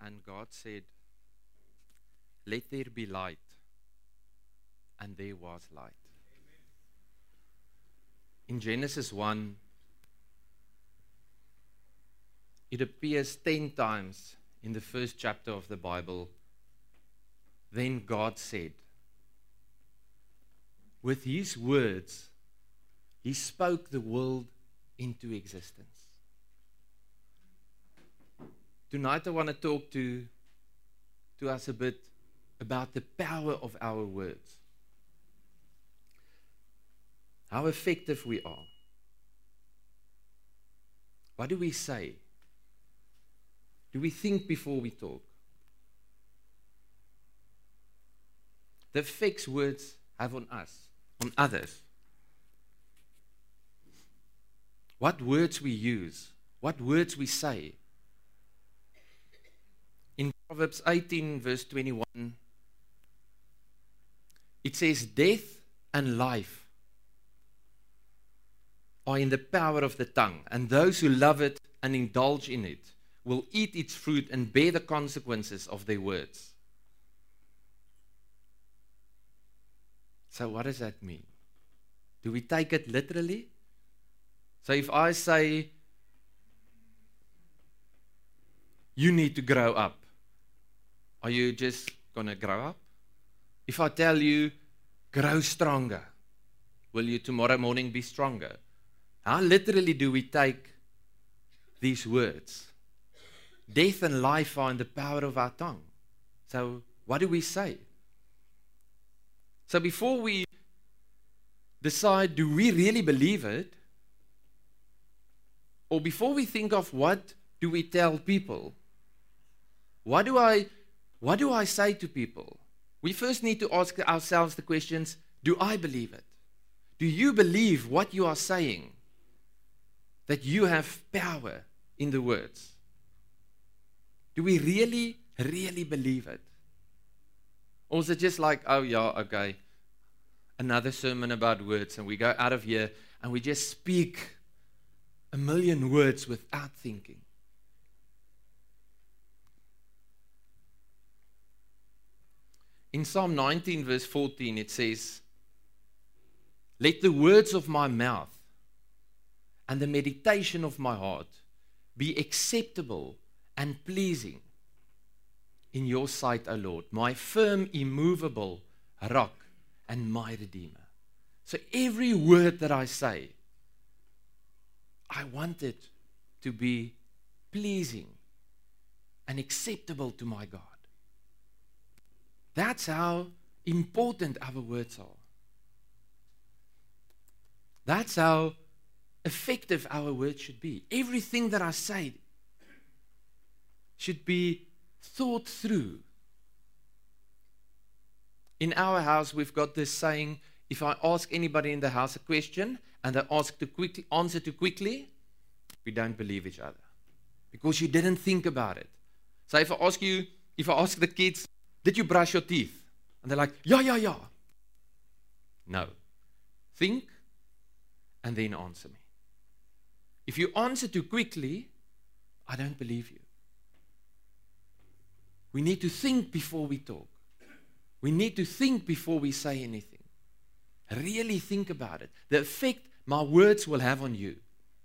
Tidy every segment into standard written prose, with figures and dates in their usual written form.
and God said, "Let there be light," and there was light. In Genesis 1, it appears 10 times in the first chapter of the Bible. Then God said, with His words, He spoke the world into existence. Tonight I want to talk to us a bit about the power of our words. How effective we are. What do we say? Do we think before we talk? The effects words have on us, on others. What words we use, what words we say. In Proverbs 18 verse 21, it says, "Death and life are in the power of the tongue, and those who love it and indulge in it will eat its fruit and bear the consequences of their words." So what does that mean? Do we take it literally? So if I say, "You need to grow up," are you just going to grow up? If I tell you, "Grow stronger," will you tomorrow morning be stronger? How literally do we take these words? Death and life are in the power of our tongue. So what do we say? So before we decide, do we really believe it? Or before we think of what do we tell people, what do I say to people? We first need to ask ourselves the questions, do I believe it? Do you believe what you are saying? That you have power in the words? Do we really, really believe it? Or is it just like, oh yeah, okay, another sermon about words, and we go out of here and we just speak a million words without thinking? In Psalm 19 verse 14 it says, "Let the words of my mouth and the meditation of my heart be acceptable and pleasing in your sight, O Lord, my firm, immovable rock and my Redeemer." So every word that I say, I want it to be pleasing and acceptable to my God. That's how important our words are. That's how effective our words should be. Everything that I say should be thought through. In our house, we've got this saying, if I ask anybody in the house a question and they answer too quickly, we don't believe each other. Because you didn't think about it. So if I ask the kids, "Did you brush your teeth?" And they're like, yeah. No. Think and then answer me. If you answer too quickly, I don't believe you. We need to think before we talk. We need to think before we say anything. Really think about it. The effect my words will have on you.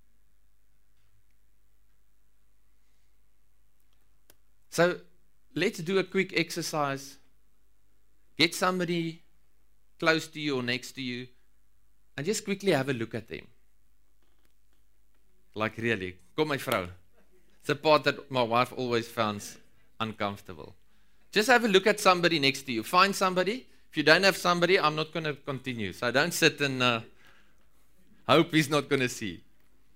So let's do a quick exercise. Get somebody close to you or next to you and just quickly have a look at them. Like really, kom my vrou. It's a part that my wife always finds uncomfortable. Just have a look at somebody next to you. Find somebody. If you don't have somebody, I'm not going to continue. So don't sit and hope he's not going to see.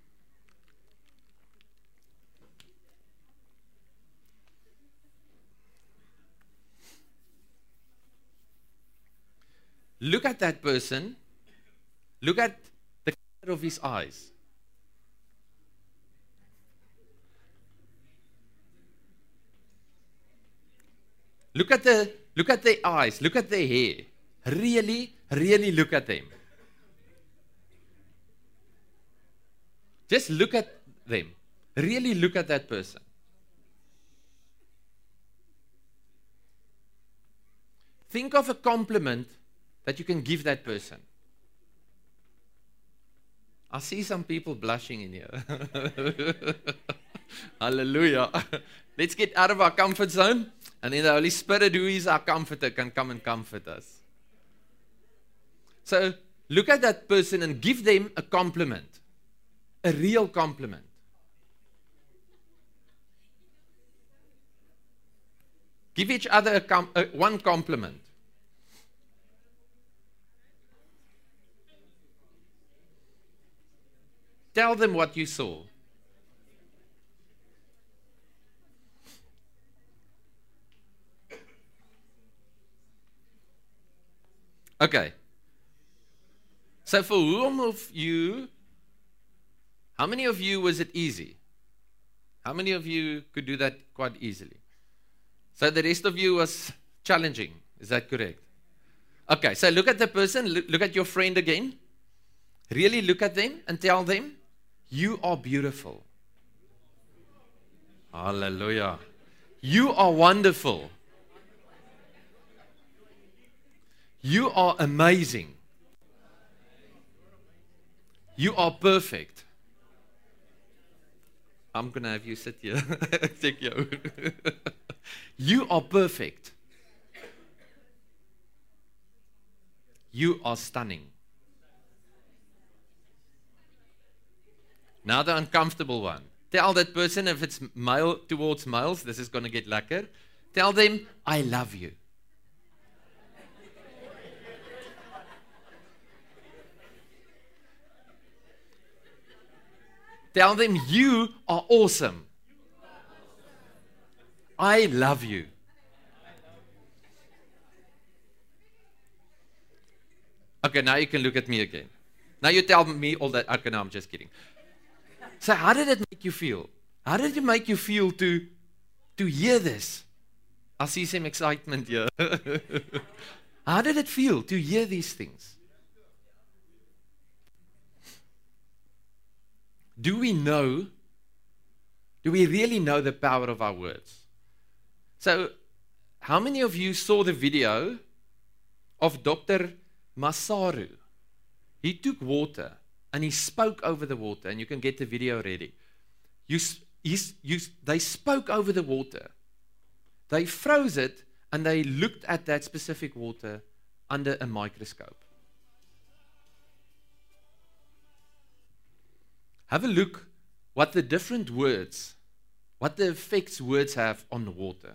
Look at that person. Look at the color of his eyes. Look at their eyes. Look at their hair. Really, really look at them. Just look at them. Really look at that person. think of a compliment that you can give that person. I see some people blushing in here. Hallelujah. Let's get out of our comfort zone, and then the Holy Spirit, who is our comforter, can come and comfort us. So look at that person and give them a compliment, a real compliment. Give each other one compliment. Tell them what you saw. Okay. So for whom of you, how many of you was it easy? How many of you could do that quite easily? So the rest of you was challenging. Is that correct? Okay, so look at the person, look at your friend again. Really look at them and tell them, you are beautiful. Hallelujah. You are wonderful. You are amazing. You are perfect. I'm going to have you sit here. Take you. You are perfect. You are stunning. Now the uncomfortable one. Tell that person, if it's male towards males, this is going to get lekker. Tell them, I love you. Tell them, you are awesome. I love you. Okay, now you can look at me again. Now you tell me all that. Okay, no, I'm just kidding. So how did it make you feel? How did it make you feel to hear this? I see some excitement here. How did it feel to hear these things? Do we really know the power of our words? So, how many of you saw the video of Dr. Masaru? He took water and he spoke over the water, and you can get the video ready. They spoke over the water. They froze it, and they looked at that specific water under a microscope. Have a look what the different words, what the effects words have on the water.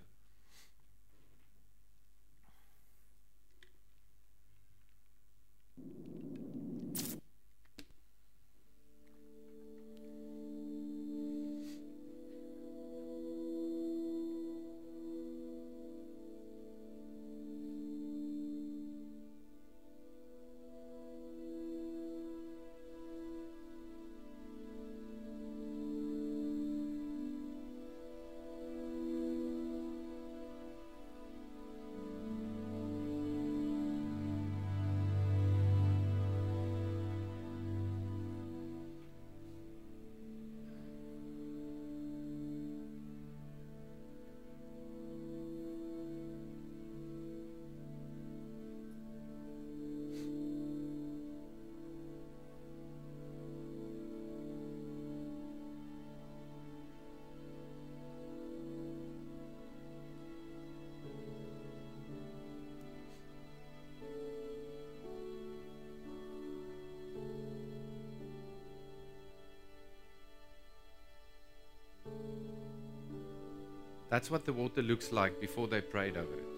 That's what the water looks like before they prayed over it.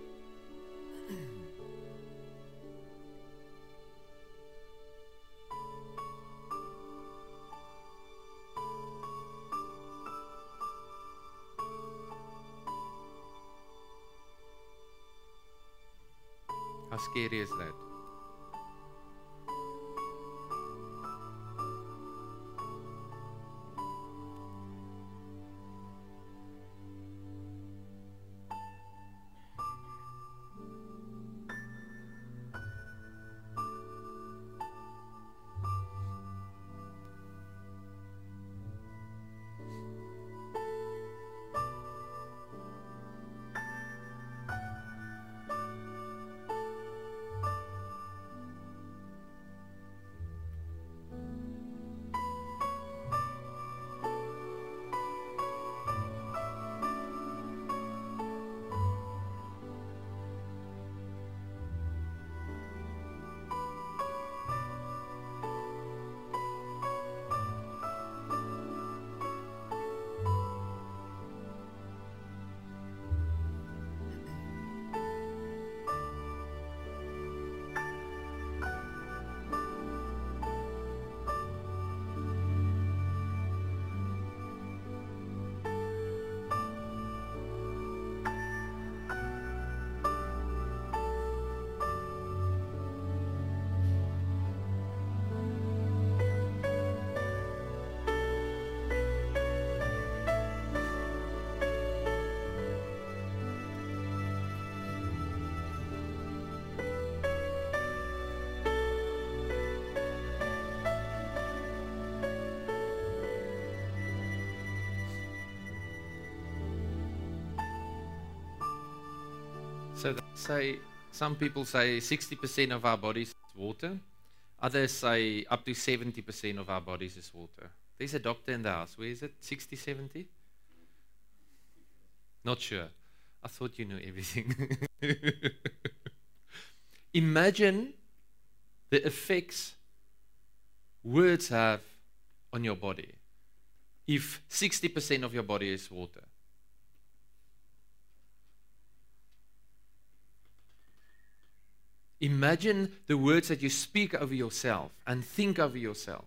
How scary is that? say, some people say 60% of our bodies is water. Others say up to 70% of our bodies is water. There's a doctor in the house. Where is it? 60, 70? Not sure. I thought you knew everything. Imagine the effects words have on your body if 60% of your body is water. Imagine the words that you speak over yourself and think over yourself.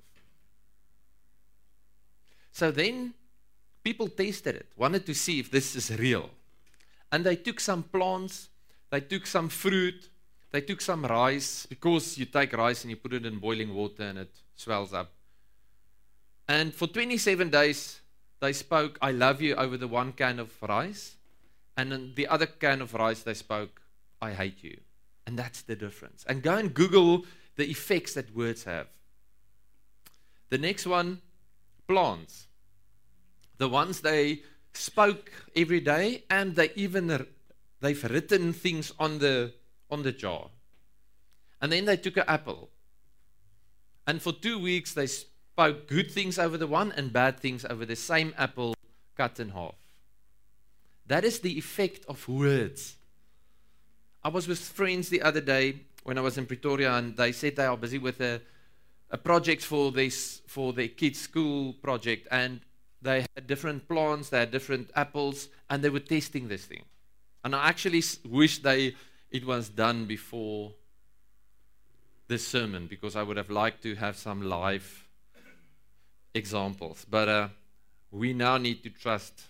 So then people tasted it, wanted to see if this is real. And they took some plants, they took some fruit, they took some rice, because you take rice and you put it in boiling water and it swells up. And for 27 days, they spoke, I love you, over the one can of rice. And in the other can of rice, they spoke, I hate you. And that's the difference. And go and Google the effects that words have. The next one, plants. The ones they spoke every day, and they've written things on the jar. And then they took an apple. And for 2 weeks they spoke good things over the one and bad things over the same apple cut in half. That is the effect of words. I was with friends the other day when I was in Pretoria, and they said they are busy with a project for their kids' school project, and they had different plants, they had different apples, and they were testing this thing. And I actually wish it was done before this sermon, because I would have liked to have some live examples. But we now need to trust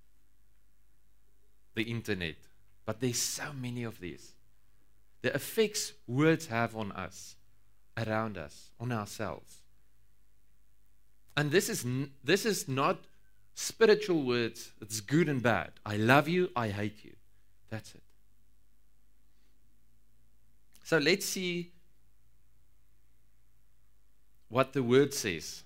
the internet. But there's so many of these. The effects words have on us, around us, on ourselves. And this is not spiritual words. It's good and bad. I love you, I hate you. That's it. So let's see what the word says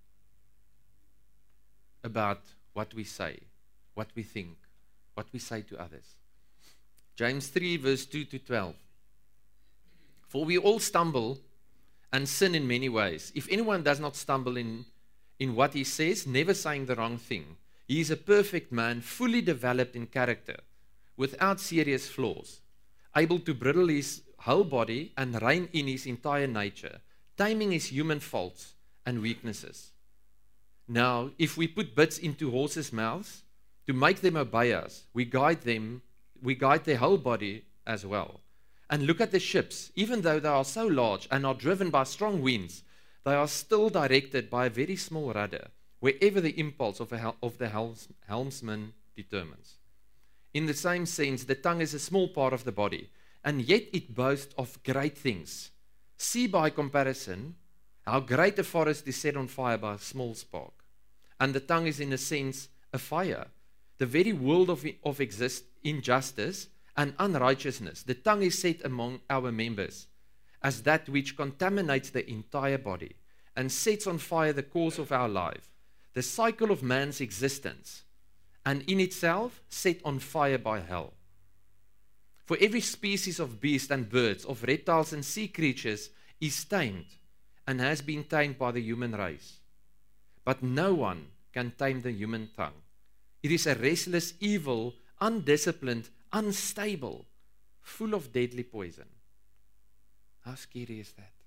about what we say, what we think, what we say to others. James 3, verse 2 to 12. For we all stumble and sin in many ways. If anyone does not stumble in what he says, never saying the wrong thing, he is a perfect man, fully developed in character, without serious flaws, able to bridle his whole body and rein in his entire nature, taming his human faults and weaknesses. Now, if we put bits into horses' mouths to make them obey us, we guide their whole body as well. And look at the ships. Even though they are so large and are driven by strong winds, they are still directed by a very small rudder, wherever the impulse of the helmsman determines. In the same sense, the tongue is a small part of the body, and yet it boasts of great things. See by comparison how great a forest is set on fire by a small spark. And the tongue is in a sense a fire, the very world of injustice and unrighteousness. The tongue is set among our members as that which contaminates the entire body and sets on fire the course of our life, the cycle of man's existence, and in itself set on fire by hell. For every species of beast and birds, of reptiles and sea creatures is tamed and has been tamed by the human race. But no one can tame the human tongue. It is a restless, evil, undisciplined, unstable, full of deadly poison. How scary is that?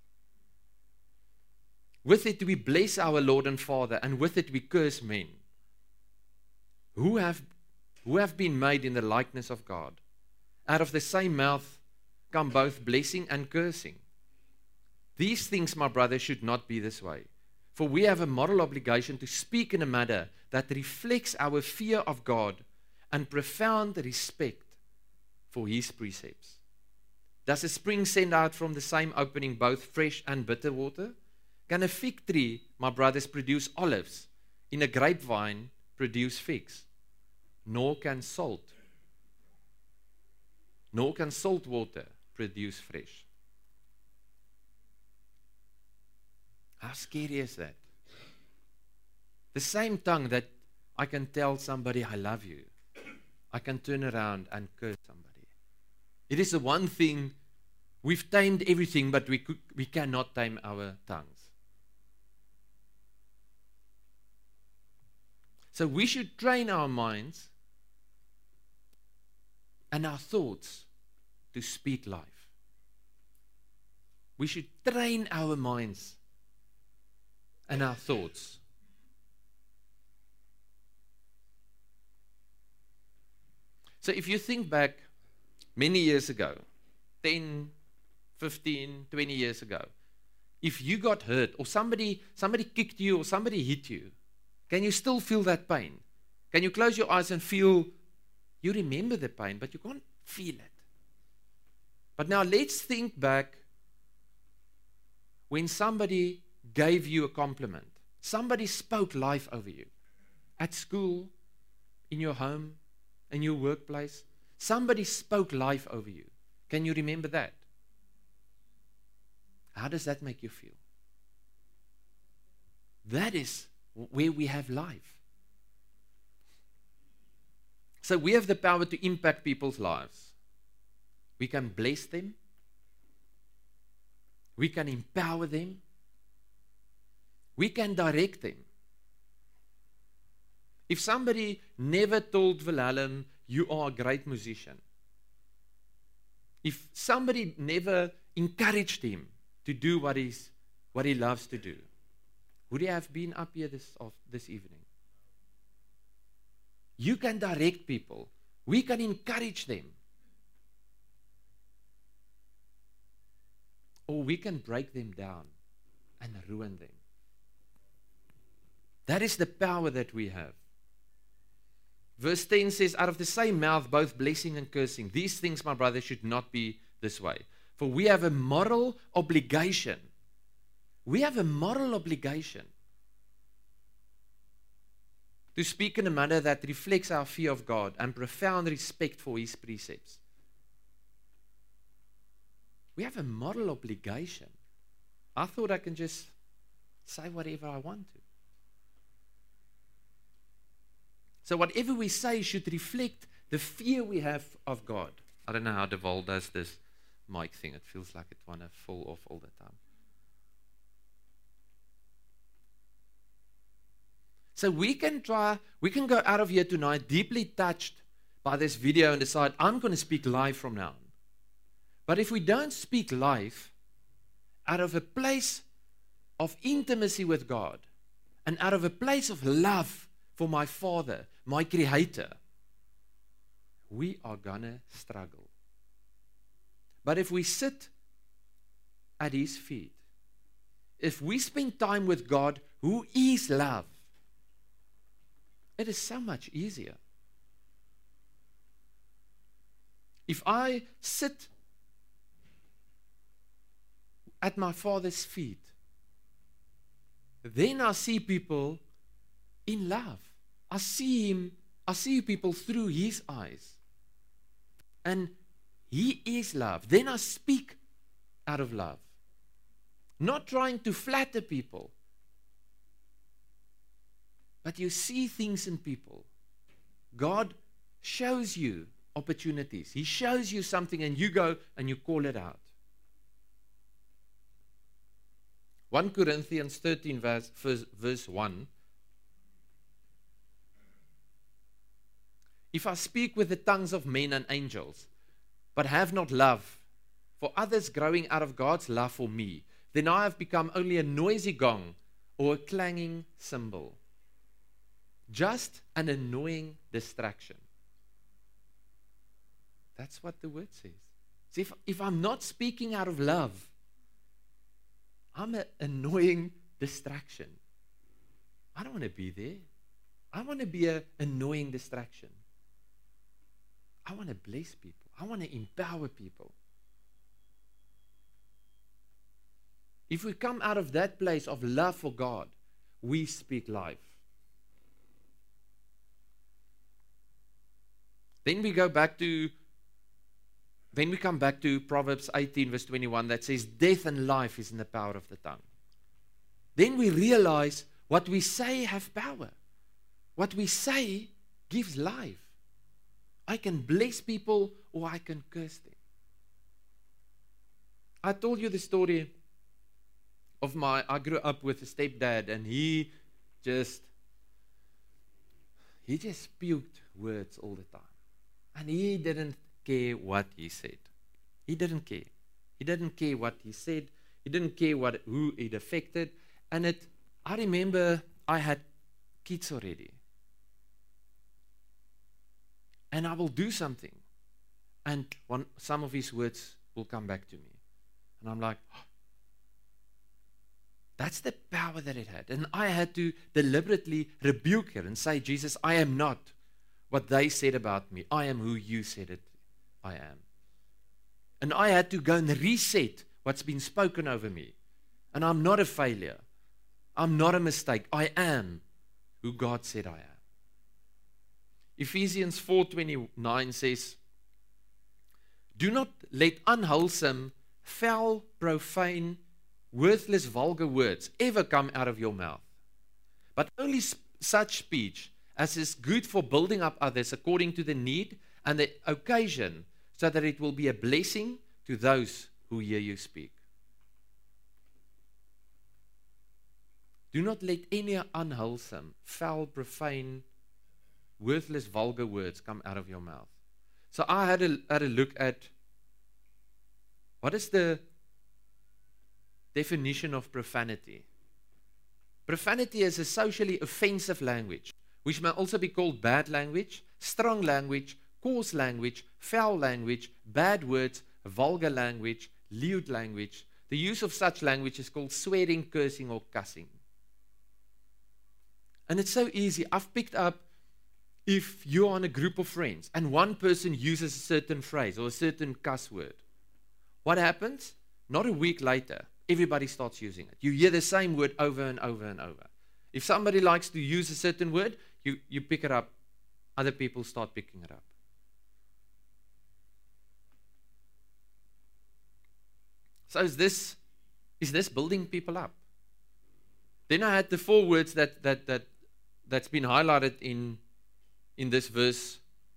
With it we bless our Lord and Father, and with it we curse men who have been made in the likeness of God. Out of the same mouth come both blessing and cursing. These things, my brothers, should not be this way. For we have a moral obligation to speak in a manner that reflects our fear of God and profound respect for His precepts. Does a spring send out from the same opening both fresh and bitter water? Can a fig tree, my brothers, produce olives, in a grapevine produce figs? Nor can salt water produce fresh. How scary is that? The same tongue that I can tell somebody I love you, I can turn around and curse somebody. It is the one thing, we've tamed everything, but we cannot tame our tongues. So we should train our minds and our thoughts to speak life. We should train our minds and our thoughts. So if you think back many years ago, 10, 15, 20 years ago, if you got hurt or somebody kicked you or somebody hit you, can you still feel that pain? Can you close your eyes and feel, you remember the pain, but you can't feel it. But now let's think back when somebody gave you a compliment. Somebody spoke life over you. At school, in your home, in your workplace, somebody spoke life over you. Can you remember that? How does that make you feel? That is where we have life. So we have the power to impact people's lives. We can bless them. We can empower them. We can direct them. If somebody never told Wilhelm, you are a great musician. If somebody never encouraged him to do what he loves to do, would he have been up here this evening? You can direct people. We can encourage them. Or we can break them down and ruin them. That is the power that we have. Verse 10 says, out of the same mouth, both blessing and cursing. These things, my brothers, should not be this way. For we have a moral obligation. We have a moral obligation to speak in a manner that reflects our fear of God and profound respect for His precepts. We have a moral obligation. I thought I can just say whatever I want to. So whatever we say should reflect the fear we have of God. I don't know how Deval does this mic thing. It feels like it want to fall off all the time. So we can go out of here tonight deeply touched by this video and decide, I'm going to speak life from now on. But if we don't speak life out of a place of intimacy with God and out of a place of love for my Father, my Creator, we are going to struggle. But if we sit at His feet, if we spend time with God, who is love, it is so much easier. If I sit at my Father's feet, then I see people in love. I see people through His eyes. And He is love. Then I speak out of love. Not trying to flatter people. But you see things in people. God shows you opportunities. He shows you something and you go and you call it out. 1 Corinthians 13 verse 1. If I speak with the tongues of men and angels, but have not love for others growing out of God's love for me, then I have become only a noisy gong or a clanging cymbal. Just an annoying distraction. That's what the word says. See, if I'm not speaking out of love, I'm an annoying distraction. I don't want to be there. I want to be an annoying distraction. I want to bless people. I want to empower people. If we come out of that place of love for God, we speak life. Then we come back to Proverbs 18 verse 21 that says, death and life is in the power of the tongue. Then we realize what we say have power. What we say gives life. I can bless people or I can curse them. I told you the story of I grew up with a stepdad, and he just spewed words all the time. And he didn't care what he said. He didn't care. He didn't care what he said. He didn't care who it affected. And I remember I had kids already. And I will do something. And some of his words will come back to me. And I'm like, oh, that's the power that it had. And I had to deliberately rebuke her and say, Jesus, I am not what they said about me. I am who you said it I am. And I had to go and reset what's been spoken over me. And I'm not a failure. I'm not a mistake. I am who God said I am. Ephesians 4:29 says, do not let unwholesome, foul, profane, worthless, vulgar words ever come out of your mouth, but only such speech as is good for building up others according to the need and the occasion, so that it will be a blessing to those who hear you speak. Do not let any unwholesome, foul, profane, worthless, vulgar words come out of your mouth. So I had a look at what is the definition of profanity. Profanity is a socially offensive language, which may also be called bad language, strong language, coarse language, foul language, bad words, vulgar language, lewd language. The use of such language is called swearing, cursing, or cussing. And it's so easy. I've picked up, if you're on a group of friends and one person uses a certain phrase or a certain cuss word, what happens? Not a week later, everybody starts using it. You hear the same word over and over and over. If somebody likes to use a certain word, you pick it up. Other people start picking it up. So is this building people up? Then I had the 4 words that's been highlighted in this verse.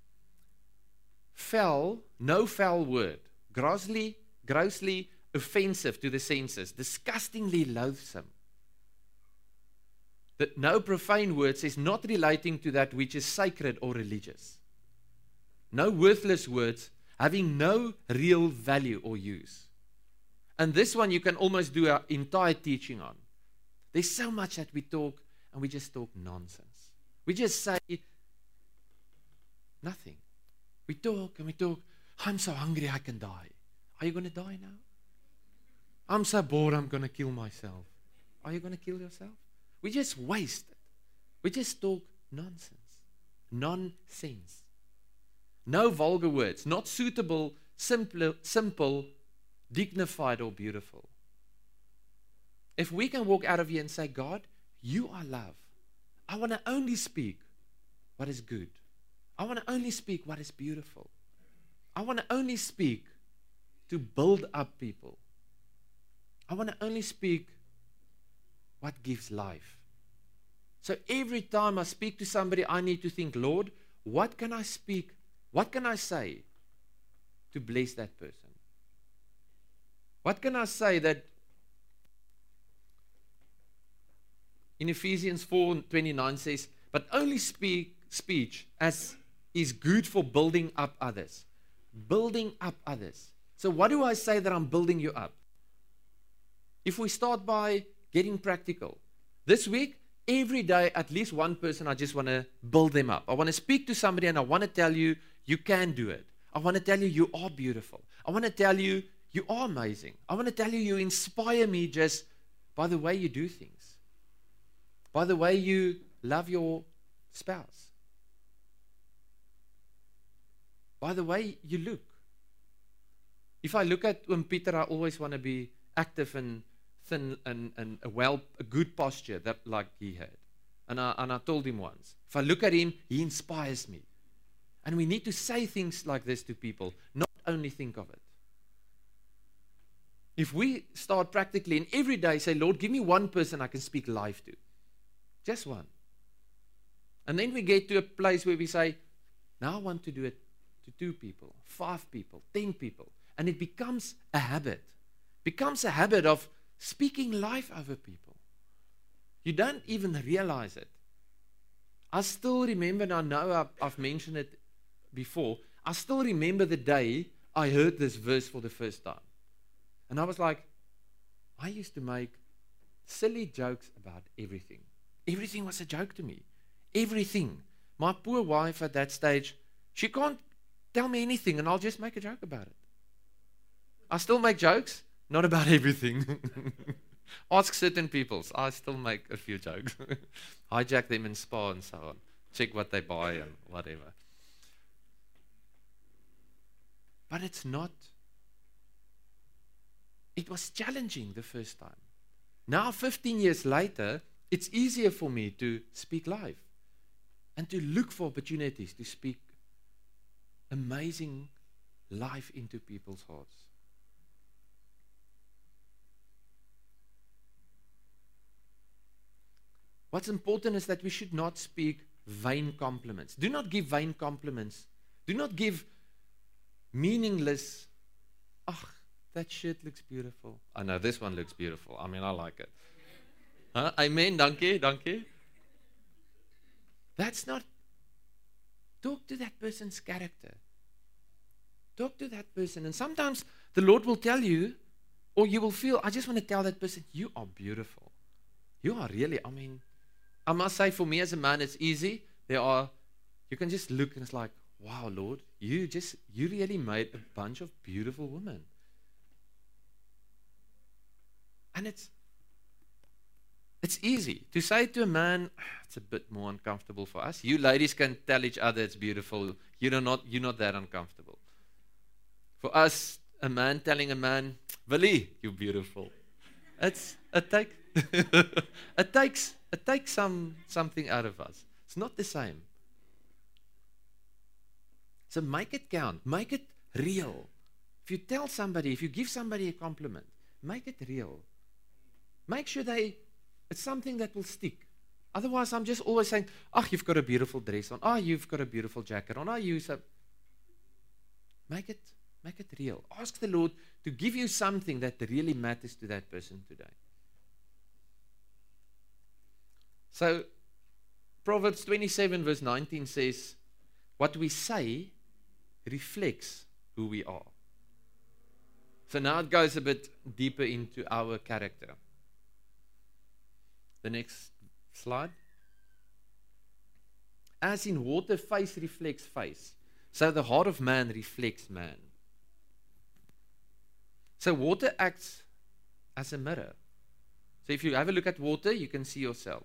Foul, no foul word, grossly offensive to the senses, disgustingly loathsome. That no profane word says not relating to that which is sacred or religious. No worthless words having no real value or use. And this one you can almost do an entire teaching on. There's so much that we talk and we just talk nonsense. We just say nothing. We talk and we talk. I'm so hungry I can die. Are you going to die now? I'm so bored I'm going to kill myself. Are you going to kill yourself? We just waste it. We just talk nonsense. Nonsense. No vulgar words. Not suitable, simple, dignified, or beautiful. If we can walk out of here and say, God, you are love. I want to only speak what is good. I want to only speak what is beautiful. I want to only speak to build up people. I want to only speak what gives life. So every time I speak to somebody, I need to think, Lord, what can I speak? What can I say to bless that person? What can I say that in Ephesians 4:29 says, but only speech as is good for building up others. Building up others. So what do I say that I'm building you up? If we start by getting practical. This week, every day, at least one person, I just want to build them up. I want to speak to somebody and I want to tell you, you can do it. I want to tell you, you are beautiful. I want to tell you, you are amazing. I want to tell you, you inspire me just by the way you do things. By the way you love your spouse. By the way you look. If I look at Peter, I always want to be active and thin and a good posture that like he had. And I told him once, if I look at him, he inspires me. And we need to say things like this to people, not only think of it. If we start practically and every day say, Lord, give me one person I can speak life to. Just one. And then we get to a place where we say, now I want to do it to 2 people, 5 people, 10 people. And it becomes a habit. becomes a habit of speaking life over people. You don't even realize it. I still remember, and I know I've mentioned it before, I still remember the day I heard this verse for the first time. And I was like, I used to make silly jokes about everything. Everything was a joke to me. Everything. My poor wife at that stage, she can't tell me anything and I'll just make a joke about it. I still make jokes, not about everything. Ask certain people. I still make a few jokes. Hijack them in Spa and so on. Check what they buy and whatever. But it's not. It was challenging the first time. Now, 15 years later, it's easier for me to speak live and to look for opportunities to speak amazing life into people's hearts. What's important is that we should not speak vain compliments. Do not give vain compliments. Do not give meaningless, that shirt looks beautiful. I know this one looks beautiful. I mean, I like it. Amen, dankie, dankie. That's not, talk to that person's character. Talk to that person. And sometimes the Lord will tell you, or you will feel, I just want to tell that person, you are beautiful. You are really, I must say for me as a man, it's easy. You can just look and it's like, wow, Lord, you really made a bunch of beautiful women. And it's easy to say to a man, it's a bit more uncomfortable for us. You ladies can tell each other it's beautiful. You're not that uncomfortable. For us, a man telling a man, Willie, you're beautiful. It takes something out of us. It's not the same. So make it count. Make it real. If you give somebody a compliment, make it real. Make sure it's something that will stick. Otherwise, I'm just always saying, you've got a beautiful dress on. You've got a beautiful jacket on. Make it real. Ask the Lord to give you something that really matters to that person today. So, Proverbs 27 verse 19 says, what we say reflects who we are. So now it goes a bit deeper into our character. The next slide. As in water, face reflects face. So the heart of man reflects man. So water acts as a mirror. So if you have a look at water, you can see yourself.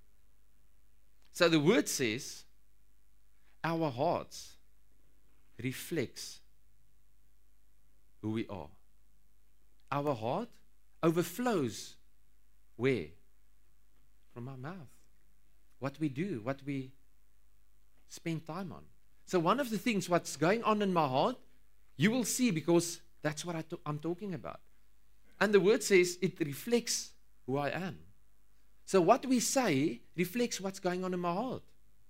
So the word says, our hearts reflects who we are. Our heart overflows where? From our mouth. What we do, what we spend time on. So one of the things what's going on in my heart, you will see, because that's what I'm talking about. And the word says it reflects who I am. So what we say reflects what's going on in my heart.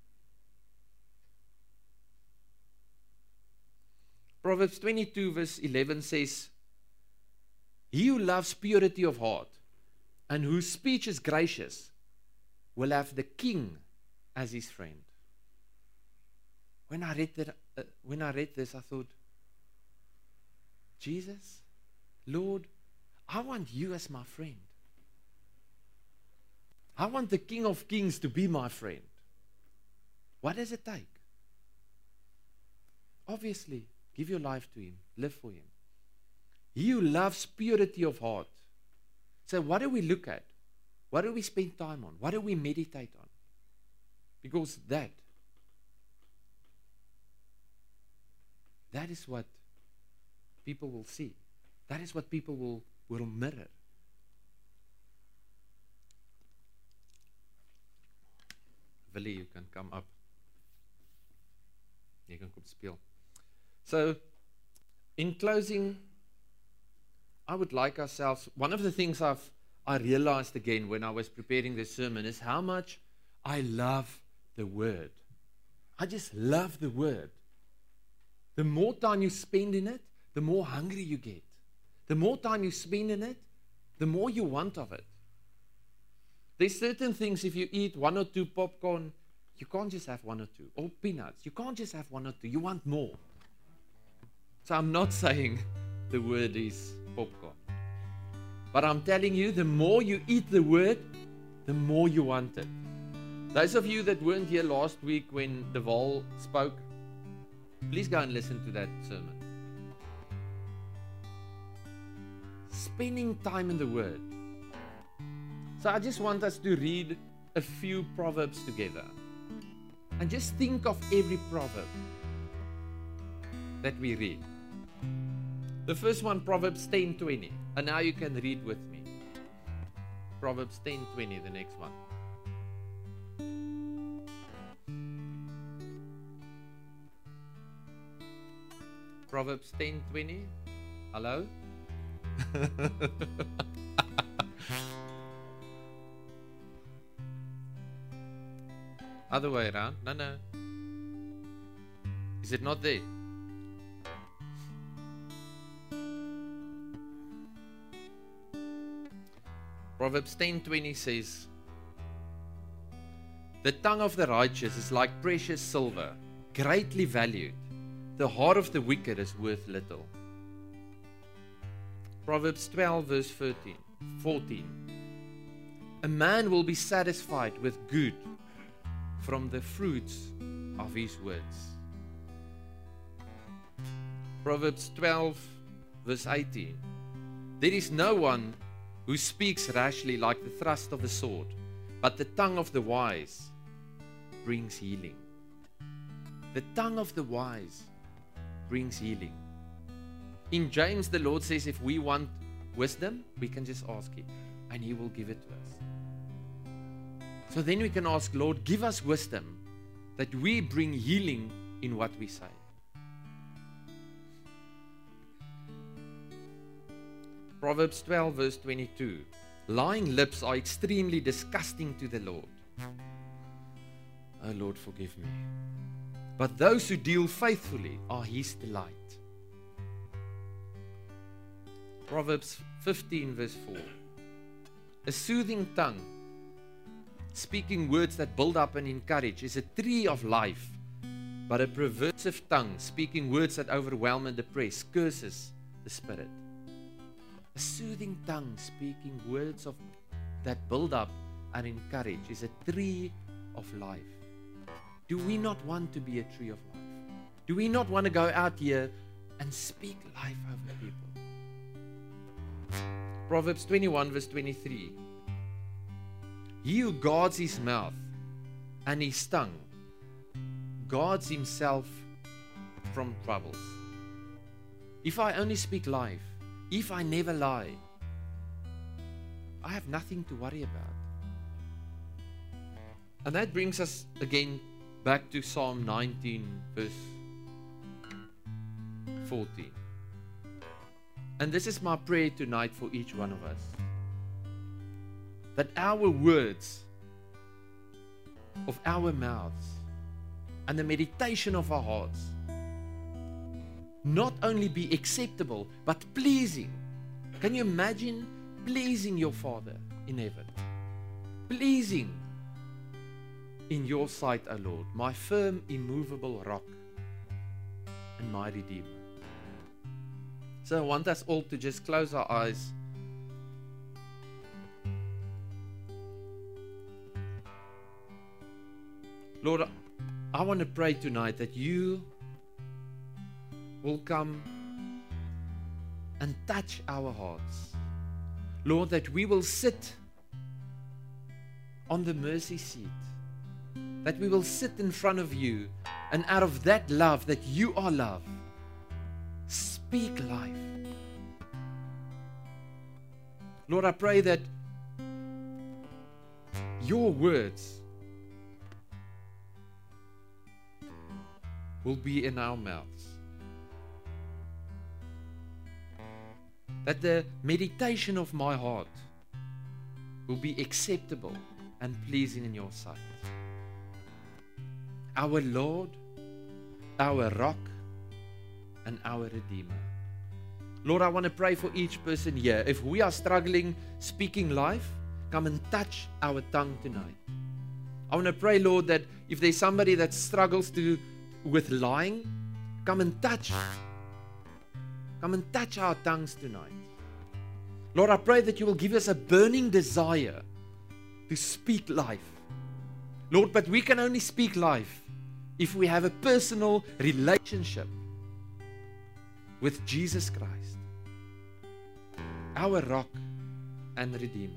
Proverbs 22 verse 11 says, he who loves purity of heart and whose speech is gracious will have the king as his friend. When I read this, I thought, Jesus, Lord, I want you as my friend. I want the King of Kings to be my friend. What does it take? Obviously, give your life to him. Live for him. He who loves purity of heart. So what do we look at? What do we spend time on? What do we meditate on? Because that is what people will see. That is what people will mirror. Willie, you can come up. You can come speel. So, in closing, I would like ourselves, one of the things I realized again when I was preparing this sermon is how much I love the Word. I just love the Word. The more time you spend in it, the more hungry you get. The more time you spend in it, the more you want of it. There's certain things, if you eat 1 or 2 popcorn, you can't just have 1 or 2. Or peanuts, you can't just have 1 or 2. You want more. So I'm not saying the word is popcorn. But I'm telling you, the more you eat the word, the more you want it. Those of you that weren't here last week when Deval spoke, please go and listen to that sermon. Spending time in the Word. So I just want us to read a few Proverbs together. And just think of every proverb that we read. The first one, Proverbs 10:20. And now you can read with me. Proverbs 10:20, the next one. Proverbs 10:20. Hello? Other way around. No. Is it not there? Proverbs 10:20 says, "The tongue of the righteous is like precious silver, greatly valued. The heart of the wicked is worth little." Proverbs 12 verse 14. "A man will be satisfied with good from the fruits of his words." Proverbs 12 verse 18. "There is no one who speaks rashly like the thrust of the sword, but the tongue of the wise brings healing." The tongue of the wise brings healing. In James, the Lord says if we want wisdom, we can just ask Him, and He will give it to us. So then we can ask, Lord, give us wisdom that we bring healing in what we say. Proverbs 12 verse 22. "Lying lips are extremely disgusting to the Lord." Oh Lord, forgive me. "But those who deal faithfully are His delight." Proverbs 15 verse 4. "A soothing tongue, speaking words that build up and encourage, is a tree of life. But a perversive tongue, speaking words that overwhelm and depress, curses the spirit." A soothing tongue, speaking words that build up and encourage, is a tree of life. Do we not want to be a tree of life? Do we not want to go out here and speak life over people? Proverbs 21 verse 23. "He who guards his mouth and his tongue guards himself from troubles." If I only speak life, if I never lie, I have nothing to worry about. And that brings us again back to Psalm 19 verse 14. And this is my prayer tonight for each one of us. That our words of our mouths and the meditation of our hearts not only be acceptable, but pleasing. Can you imagine pleasing your Father in heaven? Pleasing in your sight, O Lord, my firm, immovable rock and my Redeemer. So I want us all to just close our eyes. Lord, I want to pray tonight that you will come and touch our hearts. Lord, that we will sit on the mercy seat, that we will sit in front of you, and out of that love, that you are love, speak life. Lord, I pray that your words will be in our mouths. That the meditation of my heart will be acceptable and pleasing in your sight. Our Lord, our rock, and our Redeemer. Lord, I want to pray for each person here. If we are struggling speaking life, come and touch our tongue tonight. I want to pray, Lord, that if there's somebody that struggles with lying, come and touch our tongues tonight. Lord, I pray that you will give us a burning desire to speak life. Lord, but we can only speak life if we have a personal relationship with Jesus Christ, our rock and Redeemer.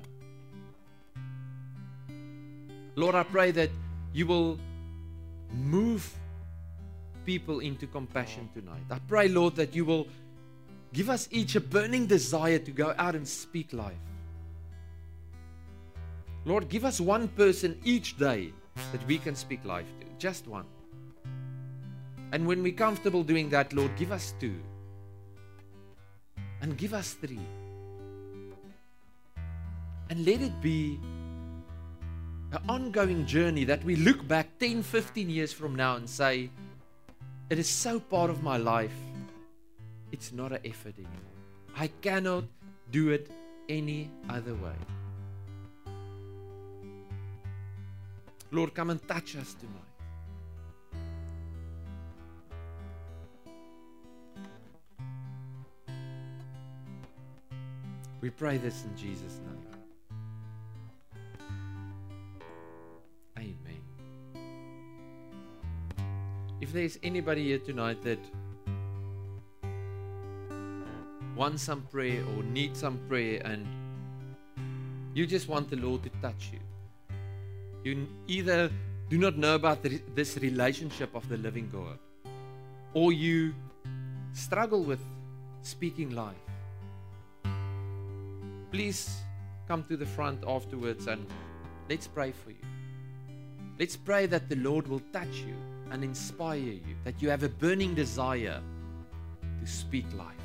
Lord, I pray that you will move people into compassion tonight. I pray, Lord, that you will give us each a burning desire to go out and speak life. Lord, give us one person each day that we can speak life to. Just one. And when we're comfortable doing that, Lord, give us 2. And give us 3. And let it be an ongoing journey that we look back 10, 15 years from now and say, it is so part of my life, it's not an effort anymore. I cannot do it any other way. Lord, come and touch us tonight. We pray this in Jesus' name. Amen. If there's anybody here tonight that wants some prayer or needs some prayer and you just want the Lord to touch you, you either do not know about this relationship of the living God, or you struggle with speaking life, please come to the front afterwards and let's pray for you. Let's pray that the Lord will touch you and inspire you, that you have a burning desire to speak life.